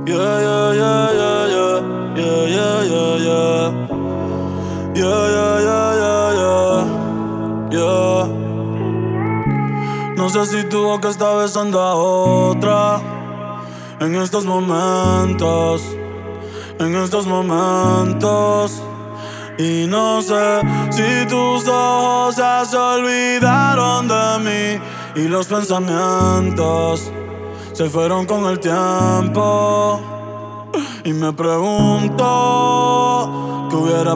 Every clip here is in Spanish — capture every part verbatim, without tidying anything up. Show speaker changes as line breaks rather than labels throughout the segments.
Yeah, yeah, yeah, yeah, yeah. Yeah, yeah, yeah, yeah. Yeah, yeah, yeah, yeah, yeah. Yeah. No sé si tu boca está besando a otra en estos momentos, en estos momentos. Y no sé si tus ojos ya se olvidaron de mí y los pensamientos se fueron con el tiempo. Y me pregunto qué hubiera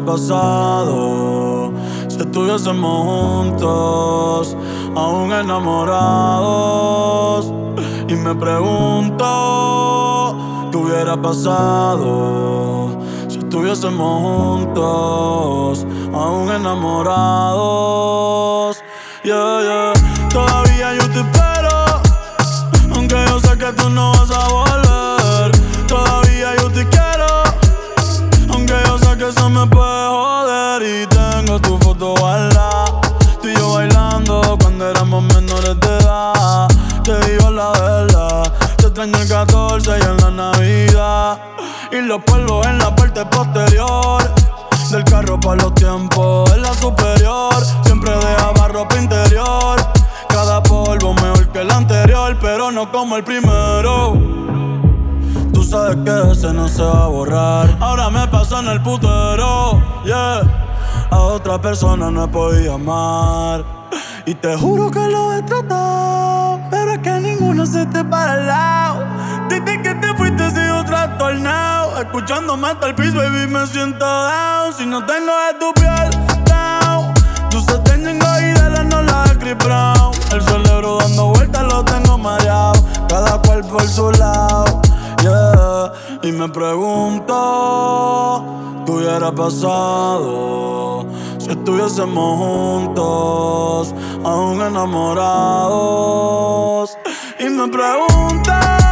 pasado si estuviésemos juntos, aún enamorados. Y me pregunto qué hubiera pasado si estuviésemos juntos, aún enamorados. Yeah, yeah. Todavía yo te espero, aunque yo sé que tú no vas a volver. Todavía yo te quiero, aunque yo sé que eso me puede joder. Y tengo tu foto guardada, tú y yo bailando cuando éramos menores de edad. Te digo la verdad, te extraño el catorce y en la Navidad, y los polvos en la parte posterior del carro para los tiempos en la superior. Siempre dejaba ropa interior, cada polvo mejor que el anterior, pero no como el primero. Tú sabes que ese no se va a borrar. Ahora me paso en el putero, yeah. A otra persona no he podido amar, y te juro que lo he tratado, pero es que ninguno se te para al lado. Desde que te fuiste he sido trastornado, escuchándome hasta el piso, baby, me siento down. Si no tengo de tu piel, down. Tú se tengo y de la no la de Chris Brown. El cerebro dando vueltas lo tengo mareado, cada cual por su lado, yeah. Y me pregunto qué hubiera pasado si estuviésemos juntos, aún enamorados. Y me pregunto